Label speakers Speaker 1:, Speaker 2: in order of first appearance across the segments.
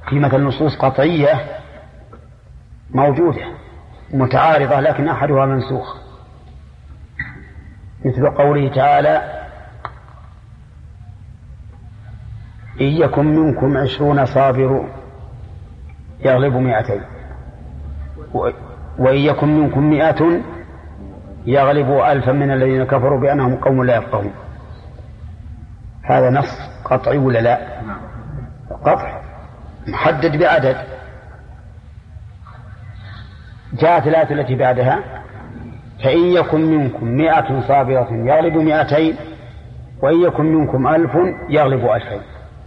Speaker 1: في مثل نصوص قطعية موجودة متعارضة لكن أحدها منسوخ، مثل قوله تعالى: إن يكن منكم 20 صابرون يغلبوا 200 وإن يكن منكم 100 يغلبوا 1000 من الذين كفروا بأنهم قوم لا يفقهون. هذا نص قطعي ولا لا؟ قطع محدد بعدد. جاءت الآية التي بعدها: فإن يكن منكم 100 صابرة يغلبوا 200 وإن يكن منكم 1000 يغلبوا 2000.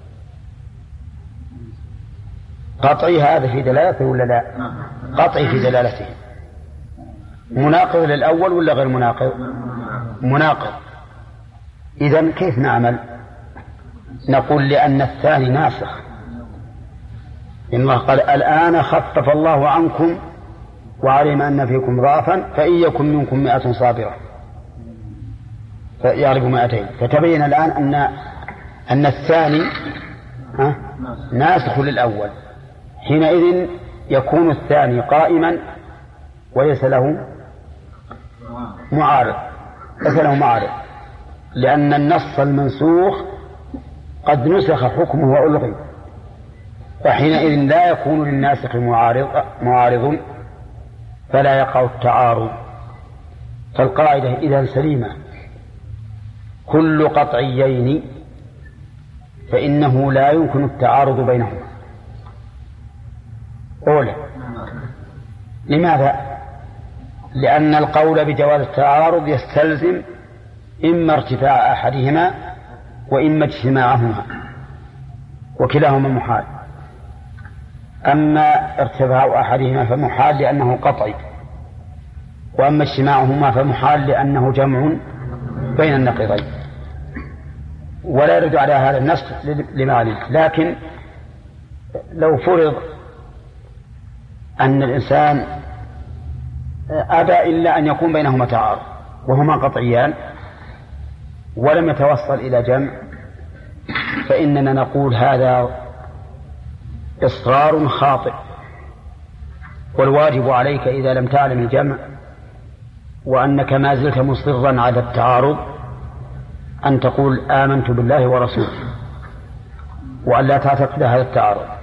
Speaker 1: قطعي هذا في دلالته ولا لا؟ قطعي في دلالته. مناقض للأول ولا غير مناقض؟ مناقض. إذن كيف نعمل؟ نقول لأن الثاني ناسخ. إن الله قال: الآن خفف الله عنكم وعلم أن فيكم ضعفا فإن يكن منكم 100 صابرة فيغلبوا 200. فتبين الآن أن الثاني ناسخ للأول. حينئذ يكون الثاني قائما وليس له معارض، لأن النص المنسوخ قد نسخ حكمه وألغي، فحينئذ لا يكون للناسخ معارض فلا يقع التعارض. فالقاعدة إذا سليمة: كل قطعيين فإنه لا يمكن التعارض بينهما. أولا، لماذا؟ لأن القول بجواز التعارض يستلزم إما ارتفاع أحدهما وإما اجتماعهما، وكلاهما محال. أما ارتفاع أحدهما فمحال لأنه قطعي، وأما اجتماعهما فمحال لأنه جمع بين النقيضين. ولا يرد على هذا النص لمعنى. لكن لو فرض أن الإنسان أبى إلا أن يكون بينهما تعارض وهما قطعيان ولم يتوصل إلى جمع، فإننا نقول هذا إصرار خاطئ، والواجب عليك إذا لم تعلم الجمع وأنك ما زلت مصرا على التعارض أن تقول آمنت بالله ورسوله، وأن لا تعتقد هذا التعارض.